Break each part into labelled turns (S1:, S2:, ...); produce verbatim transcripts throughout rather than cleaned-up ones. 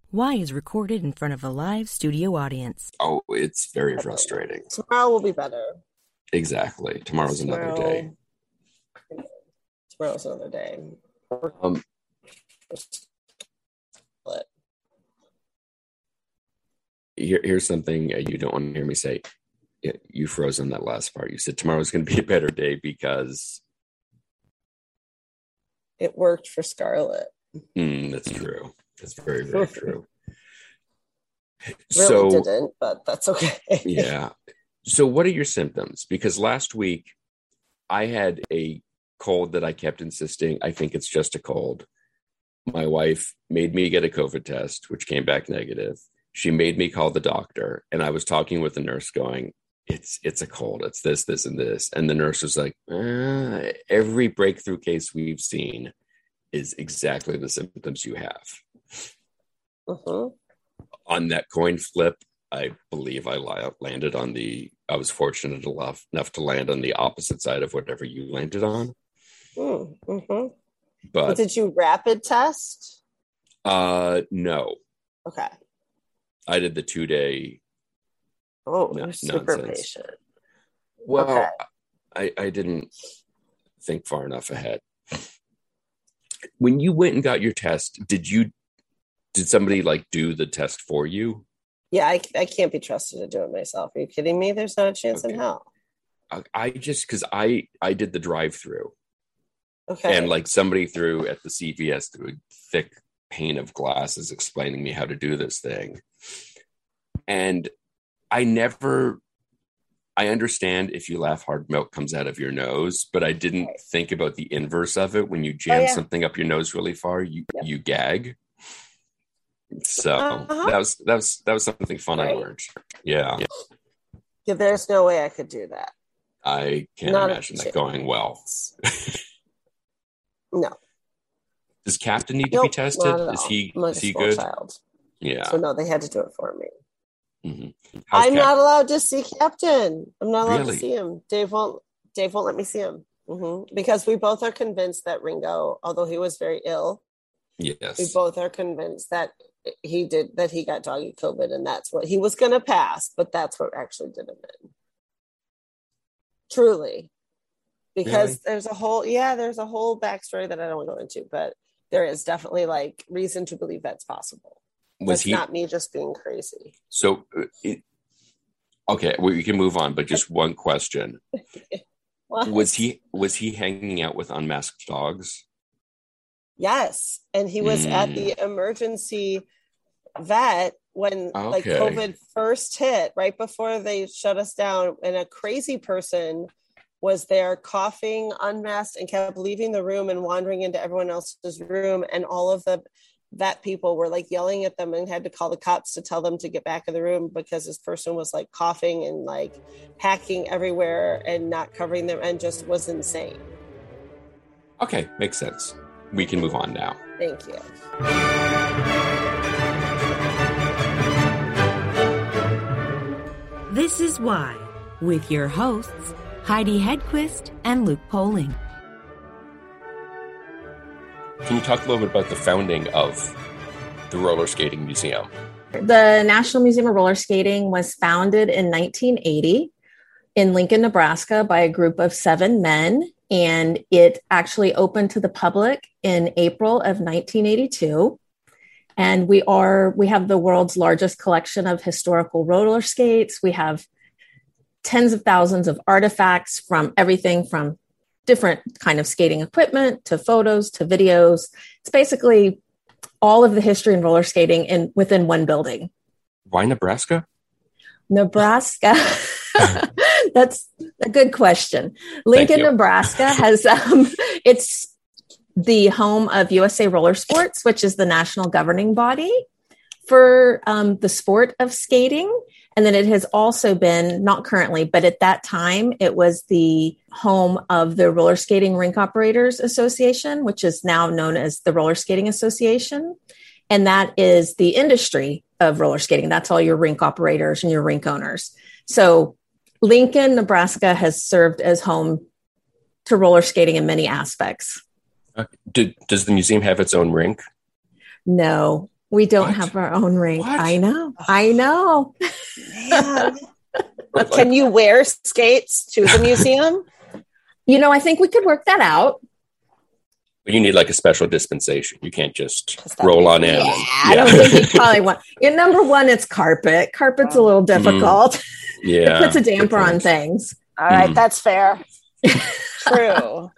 S1: Y is recorded in front of a live studio audience.
S2: Oh, it's very frustrating.
S3: Tomorrow will be better.
S2: Exactly. Tomorrow's Tomorrow, another day.
S3: Tomorrow's another day.
S2: Um, here, here's something you don't want to hear me say. You froze on that last part. You said tomorrow's going to be a better day because
S3: it worked for Scarlett.
S2: Mm, that's true. That's very, very true.
S3: Really
S2: so,
S3: didn't, but that's okay.
S2: Yeah. So what are your symptoms? Because last week I had a cold that I kept insisting, I think it's just a cold. My wife made me get a COVID test, which came back negative. She made me call the doctor, and I was talking with the nurse going, it's it's a cold. It's this, this, and this. And the nurse was like, uh, every breakthrough case we've seen is exactly the symptoms you have.
S3: Uh-huh.
S2: On that coin flip, I believe I landed on the, I was fortunate enough, enough to land on the opposite side of whatever you landed on.
S3: Mm-hmm.
S2: But,
S3: but did you rapid test?
S2: Uh, no.
S3: Okay.
S2: I did the two day.
S3: Oh, you're super nonsense. Patient.
S2: Well,
S3: okay.
S2: I, I didn't think far enough ahead. When you went and got your test, did you, did somebody like do the test for you?
S3: Yeah, I, I can't be trusted to do it myself. Are you kidding me? There's not a chance okay. in hell.
S2: I, I just, cause I, I did the drive through.
S3: Okay.
S2: And like somebody threw at the C V S through a thick pane of glasses explaining me how to do this thing. And I never, I understand if you laugh hard, milk comes out of your nose, but I didn't right. think about the inverse of it. When you jam oh, yeah. something up your nose really far, you, yep. you gag. So uh-huh. that was, that was, that was something fun right. I learned. Yeah.
S3: yeah. There's no way I could do that.
S2: I can't Not imagine that going well.
S3: No.
S2: Does Captain need nope, to be tested? Is he,
S3: like
S2: is he good?
S3: Child.
S2: Yeah.
S3: So no, they had to do it for me.
S2: Mm-hmm.
S3: I'm Cap- not allowed to see Captain. I'm not allowed
S2: really?
S3: to see him. Dave won't. Dave won't let me see him mm-hmm. because we both are convinced that Ringo, although he was very ill,
S2: yes,
S3: we both are convinced that he did that he got doggy COVID, and that's what he was going to pass. But that's what actually did him in. Truly, because really? there's a whole yeah, there's a whole backstory that I don't want to go into, but there is definitely like reason to believe that's possible.
S2: Was
S3: That's
S2: he
S3: not me just being crazy?
S2: So, it, okay, well, we can move on, but just one question: was he was he hanging out with unmasked dogs?
S3: Yes, and he was mm. at the emergency vet when okay. like COVID first hit, right before they shut us down, and a crazy person was there coughing unmasked and kept leaving the room and wandering into everyone else's room, and all of the vet people were like yelling at them and had to call the cops to tell them to get back in the room because this person was like coughing and like hacking everywhere and not covering them and just was insane.
S2: Okay, makes sense. We can move on now.
S3: Thank you.
S1: This is Why, with your hosts, Heidi Hedquist and Luke Poling.
S2: Can you talk a little bit about the founding of the Roller Skating Museum?
S4: The National Museum of Roller Skating was founded in nineteen eighty in Lincoln, Nebraska by a group of seven men, and it actually opened to the public in April of nineteen eighty-two. And we are we have the world's largest collection of historical roller skates. We have tens of thousands of artifacts from everything from different kind of skating equipment to photos to videos. It's basically all of the history in roller skating in within one building.
S2: Why Nebraska?
S4: Nebraska. That's a good question. Lincoln, Nebraska has um, it's the home of U S A Roller Sports, which is the national governing body for um, the sport of skating. And then it has also been, not currently, but at that time, it was the home of the Roller Skating Rink Operators Association, which is now known as the Roller Skating Association. And that is the industry of roller skating. That's all your rink operators and your rink owners. So Lincoln, Nebraska has served as home to roller skating in many aspects.
S2: Uh, do, does the museum have its own rink?
S4: No. We don't
S2: What?
S4: have our own rink.
S2: What?
S4: I know. I know.
S3: Man. Can you wear skates to the museum?
S4: You know, I think we could work that out.
S2: But you need like a special dispensation. You can't just roll on in.
S4: Yeah,
S2: and,
S4: I don't think you probably want. In number one, it's carpet. Carpet's a little difficult.
S2: Mm, yeah.
S4: It puts a damper on things.
S3: All right,
S2: Mm.
S3: that's fair. True.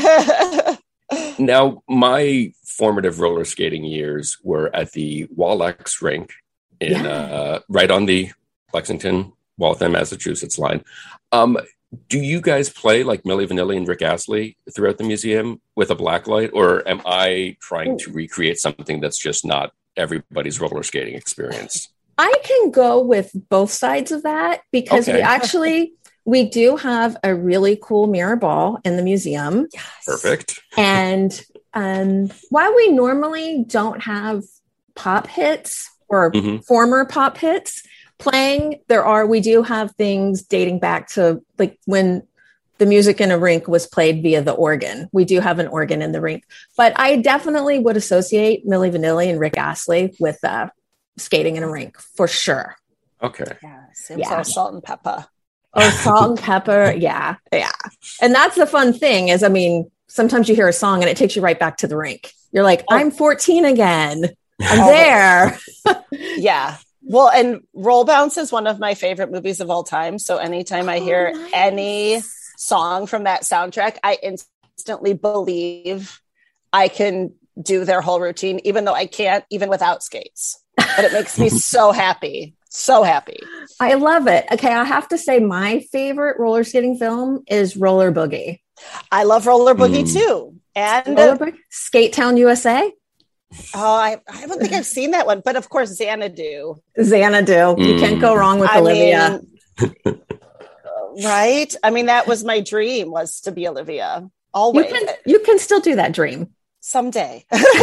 S2: Now, my formative roller skating years were at the Wallex rink in
S4: Yeah.
S2: uh, right on the Lexington, Waltham, Massachusetts line. Um, do you guys play like Milli Vanilli and Rick Astley throughout the museum with a blacklight, or am I trying to recreate something that's just not everybody's roller skating experience?
S4: I can go with both sides of that because
S2: Okay.
S4: we actually we do have a really cool mirror ball in the museum.
S3: Yes.
S2: Perfect.
S4: And um, while we normally don't have pop hits or
S2: Mhm.
S4: former pop hits playing, there are, we do have things dating back to like when the music in a rink was played via the organ. We do have an organ in the rink, but I definitely would associate Milli Vanilli and Rick Astley with uh, skating in a rink for sure.
S2: Okay.
S3: Yeah, seems
S4: Yeah.
S3: like salt and pepper.
S4: Oh, salt and pepper. Yeah. Yeah. And that's the fun thing is, I mean, sometimes you hear a song and it takes you right back to the rink. You're like,
S3: Oh.
S4: I'm fourteen again. I'm
S3: Oh.
S4: there.
S3: Yeah. Well, and Roll Bounce is one of my favorite movies of all time. So anytime I hear
S4: Oh, nice.
S3: any song from that soundtrack, I instantly believe I can do their whole routine, even though I can't, even without skates. But it makes me so happy. So happy.
S4: I love it. Okay. I have to say my favorite roller skating film is Roller Boogie.
S3: I love Roller Boogie
S2: Mm.
S3: too. And
S4: Roller Boogie? Skate Town U S A.
S3: oh, I, I don't think I've seen that one, but of course, Xanadu.
S4: Xanadu. You
S2: Mm.
S4: can't go wrong with
S3: I
S4: Olivia.
S3: mean, right? I mean, that was my dream, was to be Olivia.
S4: you
S3: Always.
S4: can you can still do that dream.
S3: Someday.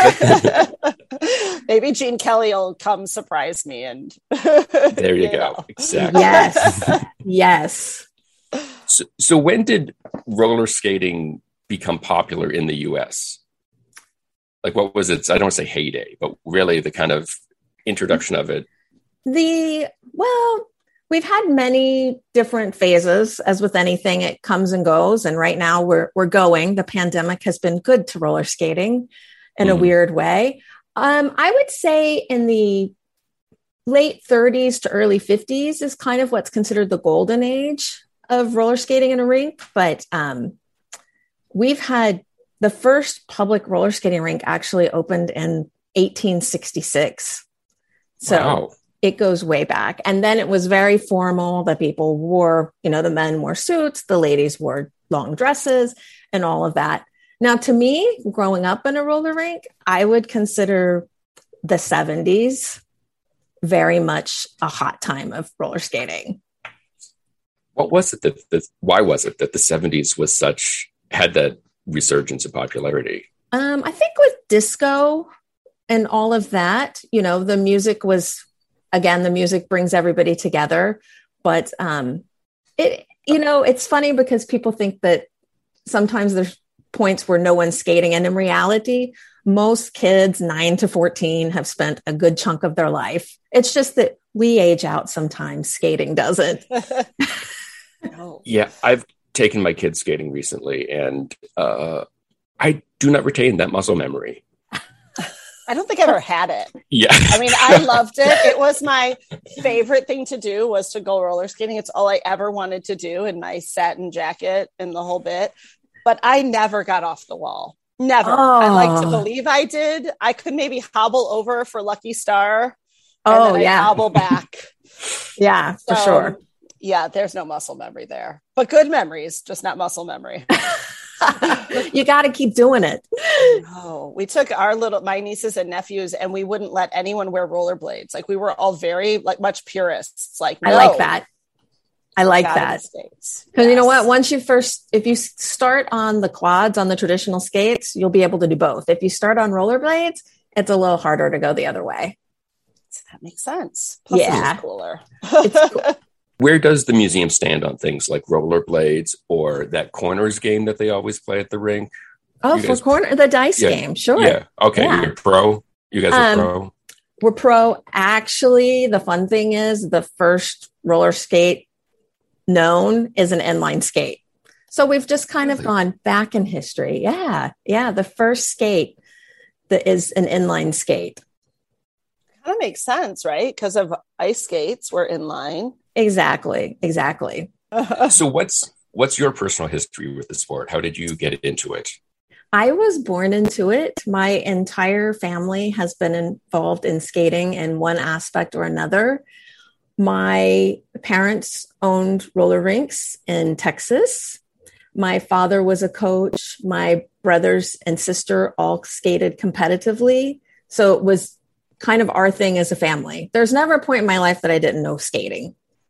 S3: Maybe Gene Kelly will come surprise me. And
S2: There you, go.
S3: know.
S2: Exactly.
S4: Yes. Yes.
S2: So, so when did roller skating become popular in the U S? Like, what was its, I don't want to say heyday, but really the kind of introduction of it?
S4: The, well, we've had many different phases. As with anything, it comes and goes. And right now we're we're going. The pandemic has been good to roller skating in a
S2: Mhm.
S4: weird way. Um, I would say in the late thirties to early fifties is kind of what's considered the golden age of roller skating in a rink. But um, we've had the first public roller skating rink actually opened in eighteen sixty-six. So
S2: Wow.
S4: it goes way back. And then it was very formal that people wore, you know, the men wore suits, the ladies wore long dresses and all of that. Now, to me, growing up in a roller rink, I would consider the seventies very much a hot time of roller skating.
S2: What was it that, that why was it that the seventies was such, had that resurgence of popularity?
S4: Um, I think with disco and all of that, you know, the music was, again, the music brings everybody together. But um, it, you know, it's funny because people think that sometimes there's points where no one's skating. And in reality, most kids nine to fourteen have spent a good chunk of their life. It's just that we age out sometimes. Skating doesn't.
S3: No.
S2: Yeah, I've taken my kids skating recently, and uh, I do not retain that muscle memory.
S3: I don't think I ever had it.
S2: Yeah.
S3: I mean, I loved it. It was my favorite thing to do, was to go roller skating. It's all I ever wanted to do in my satin jacket and the whole bit. But I never got off the wall. Never.
S4: Oh.
S3: I like to believe I did. I could maybe hobble over for Lucky Star. And
S4: Oh,
S3: then I'd
S4: yeah.
S3: hobble back.
S4: Yeah, for
S3: So,
S4: sure.
S3: Yeah, there's no muscle memory there. But good memories, just not muscle memory.
S4: You got to keep doing it.
S3: Oh, we took our little, my nieces and nephews, and we wouldn't let anyone wear rollerblades. Like, we were all very like much purists. Like,
S4: I
S3: no,
S4: like that. I like
S3: out of
S4: that.
S3: the States.
S4: Because you know
S3: Yes.
S4: what? Once you first, if you s- start on the quads, on the traditional skates, you'll be able to do both. If you start on rollerblades, it's a little harder to go the other way.
S3: That makes sense. Plus,
S4: Yeah.
S3: it's cooler.
S4: It's cool.
S2: Where does the museum stand on things like rollerblades or that corners game that they always play at the rink?
S4: Oh,
S2: You
S4: for
S2: guys-
S4: corner, the dice
S2: Yeah.
S4: game. Sure.
S2: Yeah. Okay.
S4: Yeah.
S2: You're pro. You guys are
S4: Um,
S2: pro.
S4: We're pro. Actually, the fun thing is the first roller skate known is an inline skate. So we've just kind of gone back in history. Yeah. Yeah. The first skate that is an inline skate.
S3: Kind of makes sense, right? Because of ice skates were inline.
S4: Exactly. Exactly.
S2: So what's what's your personal history with the sport? How did you get into it?
S4: I was born into it. My entire family has been involved in skating in one aspect or another. My parents owned roller rinks in Texas. My father was a coach. My brothers and sister all skated competitively. So it was kind of our thing as a family. There's never a point in my life that I didn't know skating.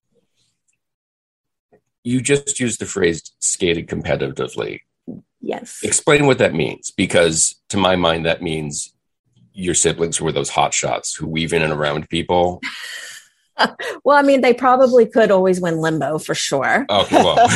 S2: You just used the phrase skated competitively.
S4: Yes.
S2: Explain what that means, because to my mind, that means your siblings were those hot shots who weave in and around people.
S4: Well, I mean, they probably could always win limbo for sure.
S2: Okay, well.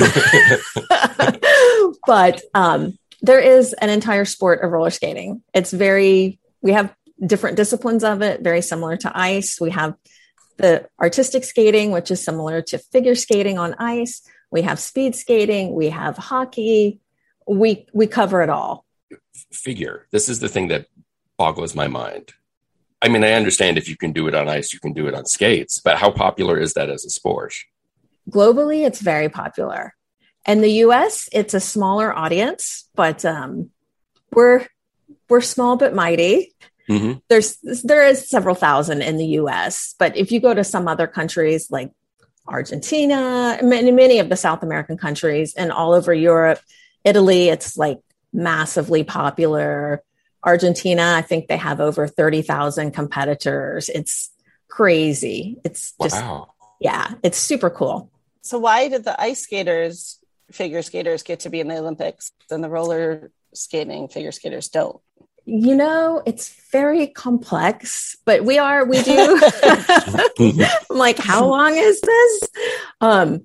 S4: But um, there is an entire sport of roller skating. It's very, we have different disciplines of it, very similar to ice. We have the artistic skating, which is similar to figure skating on ice. We have speed skating. We have hockey. We we cover it all.
S2: Figure. This is the thing that boggles my mind. I mean, I understand if you can do it on ice, you can do it on skates, but how popular is that as a sport?
S4: Globally, it's very popular. In the U S, it's a smaller audience, but um, we're we're small but mighty. Mm-hmm. There's there is several thousand in the U S, but if you go to some other countries like Argentina, many many of the South American countries, and all over Europe, Italy, it's like massively popular. Argentina, I think they have over thirty thousand competitors. It's crazy. It's just, wow. Yeah, it's super cool.
S3: So why did the ice skaters, figure skaters get to be in the Olympics and the roller skating figure skaters don't?
S4: You know, it's very complex, but we are, we do. I'm like, how long is this? Um,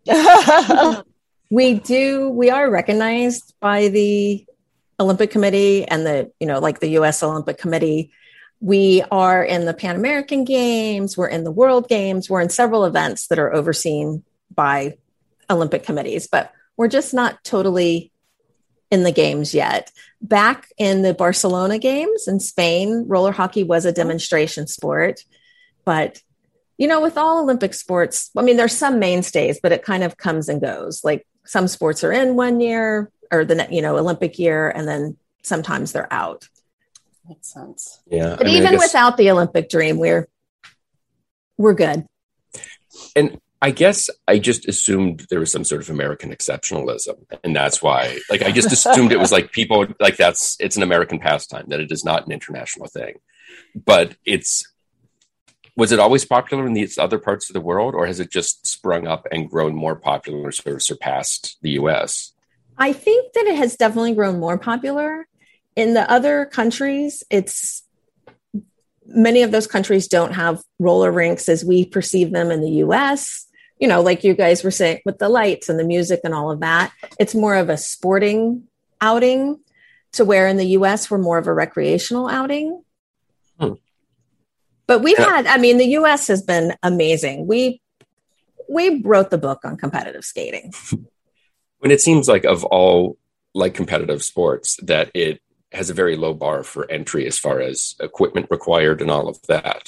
S4: we do, we are recognized by the Olympic Committee and the, you know, like the U S Olympic Committee. We are in the Pan American Games. We're in the World Games. We're in several events that are overseen by Olympic committees, but we're just not totally in the games yet. Back in the Barcelona Games in Spain, roller hockey was a demonstration sport. But, you know, with all Olympic sports, I mean, there's some mainstays, but it kind of comes and goes. Like some sports are in one year or the, you know, Olympic year, and then sometimes they're out.
S3: Makes sense.
S2: Yeah.
S4: But
S2: I mean,
S4: even
S2: guess,
S4: without the Olympic dream, we're, we're good.
S2: And I guess I just assumed there was some sort of American exceptionalism. And that's why, like, I just assumed it was like people, like that's, it's an American pastime, that it is not an international thing. But it's, was it always popular in these other parts of the world, or has it just sprung up and grown more popular, sort of surpassed the U S?
S4: I think that it has definitely grown more popular. In the other countries, it's, many of those countries don't have roller rinks as we perceive them in the U S. You know, like you guys were saying with the lights and the music and all of that, it's more of a sporting outing, to where in the U S we're more of a recreational outing. Hmm. But we've yeah. had, I mean, the U S has been amazing. We, we wrote the book on competitive skating.
S2: When it seems like of all like competitive sports that it has a very low bar for entry as far as equipment required and all of that.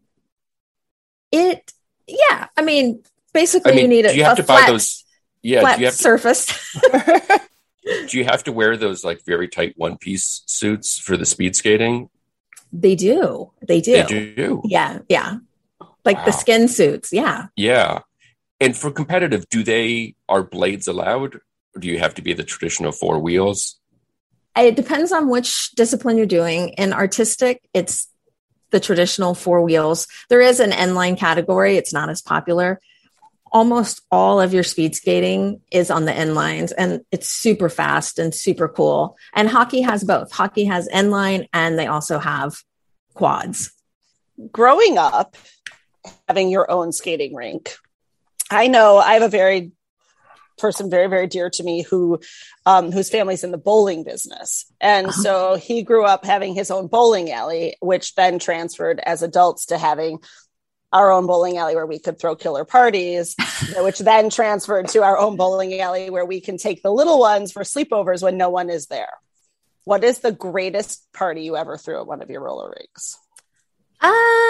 S4: It, yeah. I mean, basically,
S2: I mean,
S4: you need a,
S2: do you have
S4: a
S2: to
S4: flat,
S2: buy those? Yeah,
S4: flat
S2: do you have
S4: surface.
S2: To, do you have to wear those like very tight one piece suits for the speed skating?
S4: They do. They do.
S2: They do.
S4: Yeah, yeah. Like
S2: wow.
S4: the skin suits. Yeah.
S2: Yeah. And for competitive, do they are blades allowed, or do you have to be the traditional four wheels?
S4: It depends on which discipline you're doing. In artistic, it's the traditional four wheels. There is an inline category. It's not as popular. Almost all of your speed skating is on the inlines, and it's super fast and super cool. And hockey has both. Hockey has inline, and they also have quads.
S3: Growing up, having your own skating rink, I know I have a very person very, very dear to me who, um, whose family's in the bowling business. And uh-huh. so he grew up having his own bowling alley, which then transferred as adults to having our own bowling alley where we could throw killer parties, which then transferred to our own bowling alley where we can take the little ones for sleepovers when no one is there. What is the greatest party you ever threw at one of your roller rinks?
S4: Um,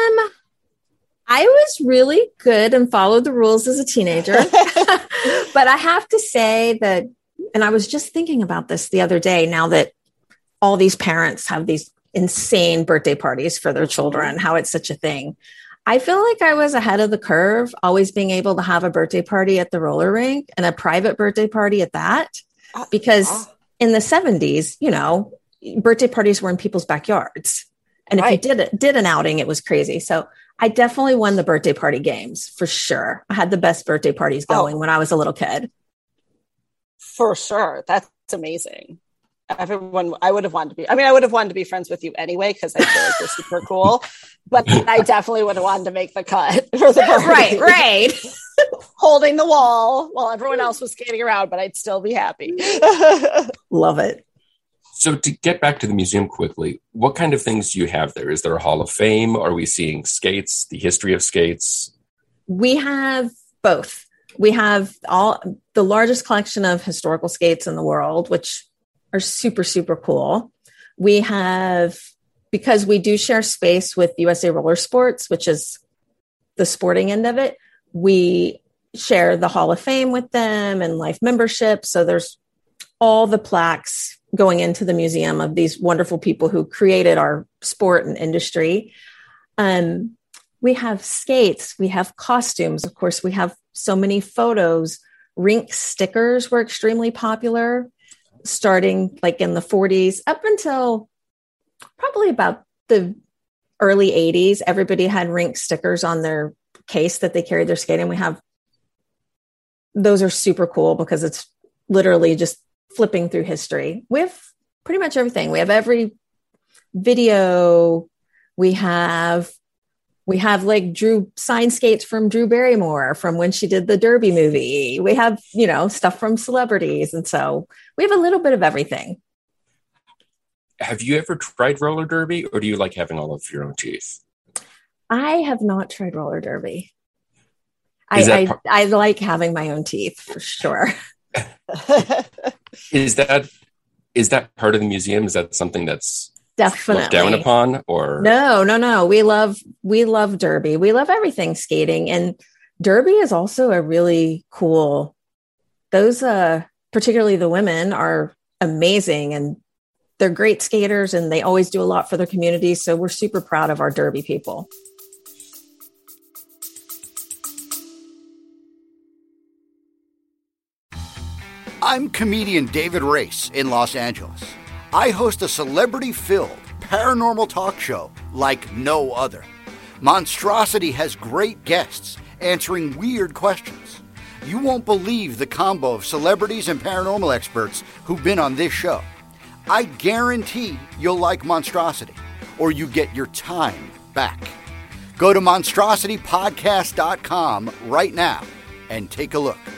S4: I was really good and followed the rules as a teenager, but I have to say that, and I was just thinking about this the other day, now that all these parents have these insane birthday parties for their children, how it's such a thing. I feel like I was ahead of the curve, always being able to have a birthday party at the roller rink and a private birthday party at that, because in the seventies, you know, birthday parties were in people's backyards. And right. if you did did an outing, it was crazy. So I definitely won the birthday party games for sure. I had the best birthday parties going oh. when I was a little kid.
S3: For sure. That's amazing. Everyone, I would have wanted to be, I mean, I would have wanted to be friends with you anyway, because I feel like you're super cool, but I definitely would have wanted to make the cut for the party.
S4: Right, right.
S3: Holding the wall while everyone else was skating around, but I'd still be happy.
S4: Love it.
S2: So to get back to the museum quickly, what kind of things do you have there? Is there a Hall of Fame? Are we seeing skates, the history of skates?
S4: We have both. We have all the largest collection of historical skates in the world, which are super, super cool. We have, because we do share space with U S A Roller Sports, which is the sporting end of it, we share the Hall of Fame with them and life membership. So there's all the plaques going into the museum of these wonderful people who created our sport and industry. Um, we have skates, we have costumes. Of course, we have so many photos. Rink stickers were extremely popular, starting like in the forties up until probably about the early eighties. Everybody had rink stickers on their case that they carried their skate in. We have, those are super cool because it's literally just flipping through history. We have pretty much everything. We have every video. We have, we have like Drew sign skates from Drew Barrymore from when she did the Derby movie. We have, you know, stuff from celebrities. And so we have a little bit of everything.
S2: Have you ever tried roller derby, or do you like having all of your own teeth?
S4: I have not tried roller derby. I, I, par- I like having my own teeth for sure.
S2: Is that, is that part of the museum? Is that something that's
S4: definitely
S2: looked down upon, or
S4: no, no, no. We love, we love derby. We love everything skating, and derby is also a really cool, those, uh, particularly the women are amazing, and they're great skaters, and they always do a lot for their community. So we're super proud of our derby people.
S5: I'm comedian David Race in Los Angeles. I host a celebrity-filled paranormal talk show like no other. Monstrosity has great guests answering weird questions. You won't believe the combo of celebrities and paranormal experts who've been on this show. I guarantee you'll like Monstrosity, or you get your time back. Go to monstrosity podcast dot com right now and take a look.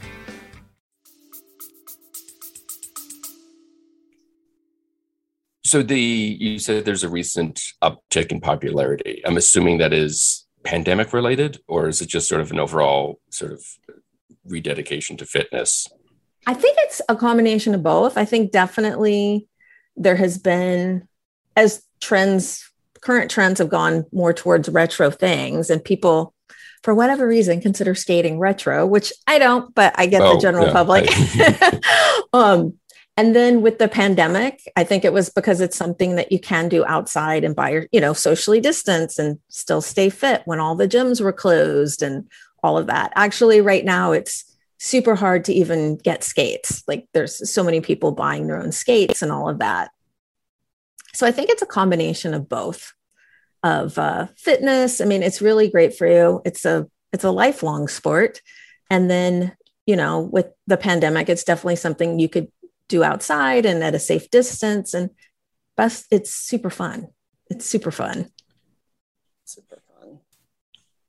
S2: So the you said there's a recent uptick in popularity. I'm assuming that is pandemic related, or is it just sort of an overall sort of rededication to fitness?
S4: I think it's a combination of both. I think definitely there has been, as trends, current trends have gone more towards retro things, and people, for whatever reason, consider skating retro, which I don't, but I get oh, the general yeah, public. I- um, And then with the pandemic, I think it was because it's something that you can do outside and by your, you know, socially distance and still stay fit when all the gyms were closed and all of that. Actually, right now, it's super hard to even get skates. Like there's so many people buying their own skates and all of that. So I think it's a combination of both of uh, fitness. I mean, it's really great for you. It's a, it's a lifelong sport. And then, you know, with the pandemic, it's definitely something you could do outside and at a safe distance, and best, it's super fun. It's super fun.
S3: Super fun.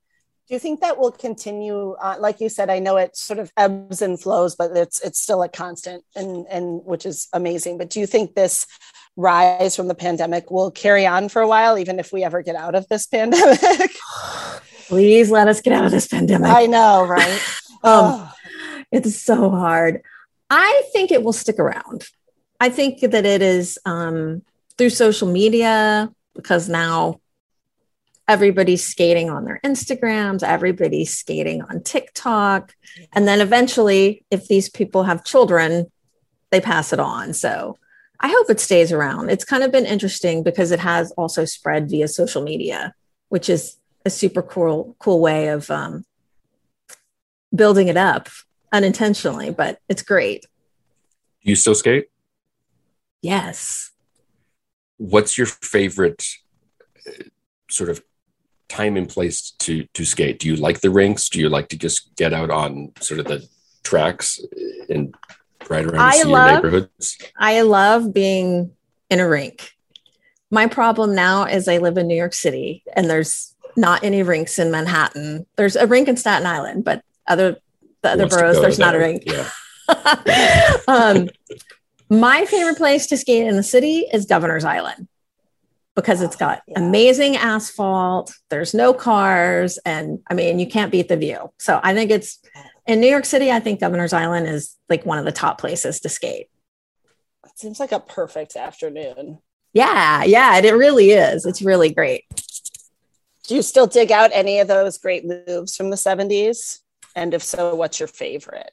S3: Do you think that will continue? Uh, like you said, I know it sort of ebbs and flows, but it's it's still a constant, and and which is amazing. But do you think this rise from the pandemic will carry on for a while, even if we ever get out of this pandemic?
S4: Please let us get out of this pandemic.
S3: I know, right?
S4: um, it's so hard. I think it will stick around. I think that it is um, through social media, because now everybody's skating on their Instagrams, everybody's skating on TikTok. And then eventually, if these people have children, they pass it on. So I hope it stays around. It's kind of been interesting because it has also spread via social media, which is a super cool, cool way of um, building it up unintentionally, but it's great.
S2: Do you still skate?
S4: Yes.
S2: What's your favorite uh, sort of time and place to to skate? Do you like the rinks? Do you like to just get out on sort of the tracks and ride around
S4: I
S2: to see
S4: love,
S2: your neighborhoods?
S4: I love being in a rink. My problem now is I live in New York City and there's not any rinks in Manhattan. There's a rink in Staten Island, but other the other boroughs, there's there. not a rink.
S2: Yeah.
S4: um, my favorite place to skate in the city is Governor's Island, because it's got yeah. amazing asphalt. There's no cars. And I mean, you can't beat the view. So I think it's in New York City. I think Governor's Island is like one of the top places to skate.
S3: It seems like a perfect afternoon.
S4: Yeah. Yeah, it, it really is. It's really great.
S3: Do you still dig out any of those great moves from the seventies? And if so, what's your favorite?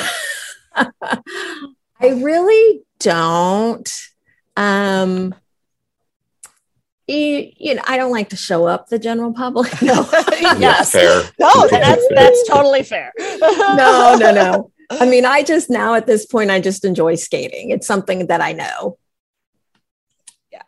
S4: I really don't. Um, You, you know, I don't like to show up the general public. No,
S3: yes,
S2: fair.
S3: No, that's that's totally fair.
S4: no, no, no. I mean, I just now at this point, I just enjoy skating. It's something that I know.
S3: Yeah,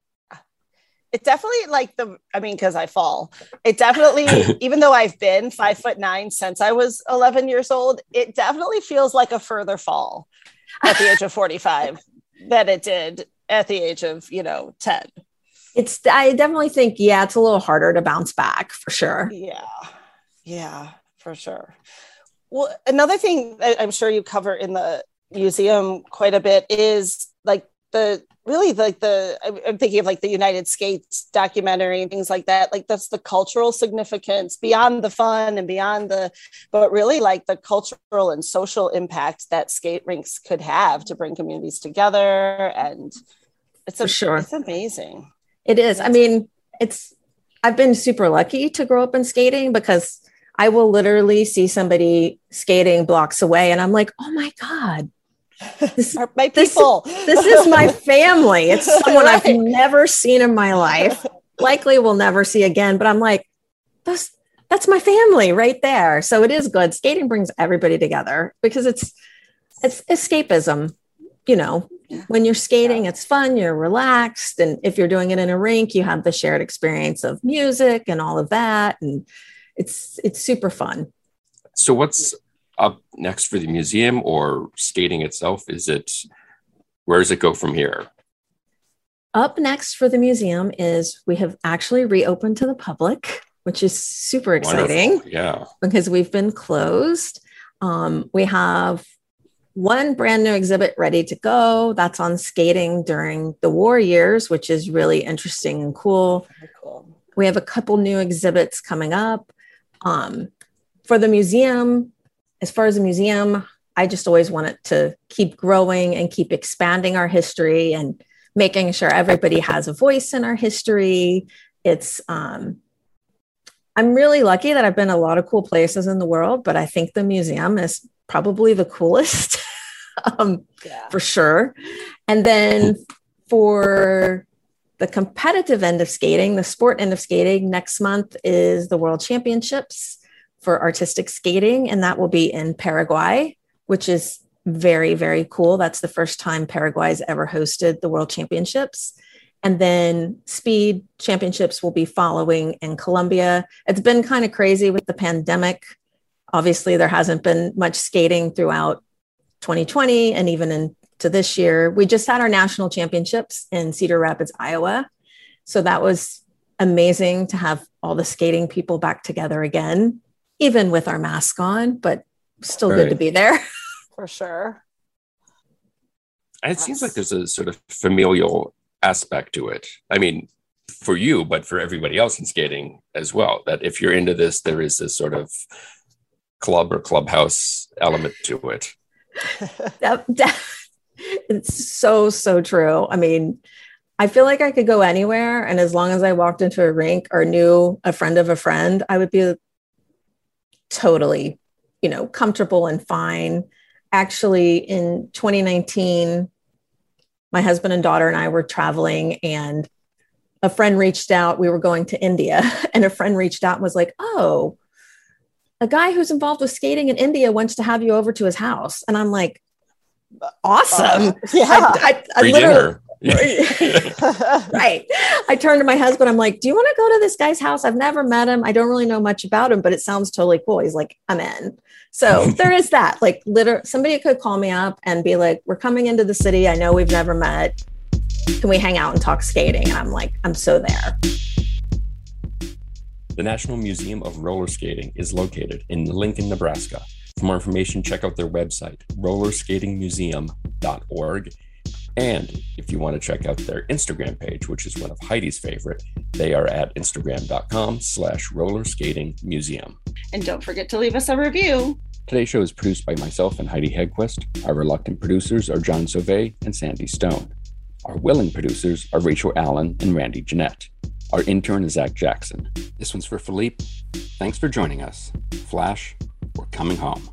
S3: it definitely like the. I mean, because I fall. It definitely, even though I've been five foot nine since I was eleven years old, it definitely feels like a further fall at the age of forty-five than it did at the age of, you know, ten.
S4: It's, I definitely think, yeah, it's a little harder to bounce back for sure.
S3: Yeah. Yeah, for sure. Well, another thing that I'm sure you cover in the museum quite a bit is like the, really like the, I'm thinking of like the United Skates documentary and things like that. Like that's the cultural significance beyond the fun and beyond the, but really like the cultural and social impact that skate rinks could have to bring communities together. And it's a,
S4: for sure.
S3: It's amazing.
S4: It is. I mean, it's, I've been super lucky to grow up in skating because I will literally see somebody skating blocks away and I'm like, oh my God, this,
S3: my people.
S4: This, this is my family. It's someone right. I've never seen in my life, likely will never see again. But I'm like, that's, that's my family right there. So it is good. Skating brings everybody together because it's, it's escapism, you know. When you're skating, it's fun, you're relaxed. And if you're doing it in a rink, you have the shared experience of music and all of that. And it's it's super fun.
S2: So what's up next for the museum or skating itself? Is it, where does it go from here?
S4: Up next for the museum is we have actually reopened to the public, which is super exciting.
S2: Wonderful. Yeah.
S4: Because we've been closed. Um, we have one brand new exhibit ready to go. That's on skating during the war years, which is really interesting and cool.
S3: Very cool.
S4: We have a couple new exhibits coming up. Um, for the museum, as far as the museum, I just always want it to keep growing and keep expanding our history and making sure everybody has a voice in our history. It's, um, I'm really lucky that I've been a lot of cool places in the world, but I think the museum is probably the coolest, um, yeah. for sure. And then for the competitive end of skating, the sport end of skating, next month is the World Championships for artistic skating. And that will be in Paraguay, which is very, very cool. That's the first time Paraguay's ever hosted the World Championships. And then speed championships will be following in Colombia. It's been kind of crazy with the pandemic. Obviously, there hasn't been much skating throughout twenty twenty and even into this year. We just had our national championships in Cedar Rapids, Iowa. So that was amazing to have all the skating people back together again, even with our mask on, but still right. good to be there.
S3: For sure.
S2: And it yes. seems like there's a sort of familial aspect to it. I mean, for you, but for everybody else in skating as well, that if you're into this, there is this sort of club or clubhouse element to it.
S4: that, that, it's so, so true. I mean, I feel like I could go anywhere. And as long as I walked into a rink or knew a friend of a friend, I would be totally, you know, comfortable and fine. Actually, in twenty nineteen, my husband and daughter and I were traveling, and a friend reached out. We were going to India, and a friend reached out and was like, oh, a guy who's involved with skating in India wants to have you over to his house. And I'm like, awesome. Uh, yeah. I, I, I literally, right. I turned to my husband. I'm like, do you want to go to this guy's house? I've never met him. I don't really know much about him, but it sounds totally cool. He's like, I'm in. So there is that. Like, literally, somebody could call me up and be like, we're coming into the city. I know we've never met. Can we hang out and talk skating? And I'm like, I'm so there.
S2: The National Museum of Roller Skating is located in Lincoln, Nebraska. For more information, check out their website, roller skating museum dot org. And if you want to check out their Instagram page, which is one of Heidi's favorite, they are at instagram.com slash roller skating museum.
S3: And don't forget to leave us a review.
S2: Today's show is produced by myself and Heidi Hedquist. Our reluctant producers are John Sauvé and Sandy Stone. Our willing producers are Rachel Allen and Randy Jeanette. Our intern is Zach Jackson. This one's for Philippe. Thanks for joining us. Flash, we're coming home.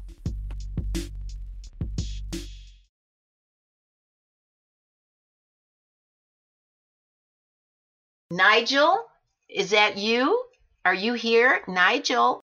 S6: Nigel, is that you? Are you here, Nigel?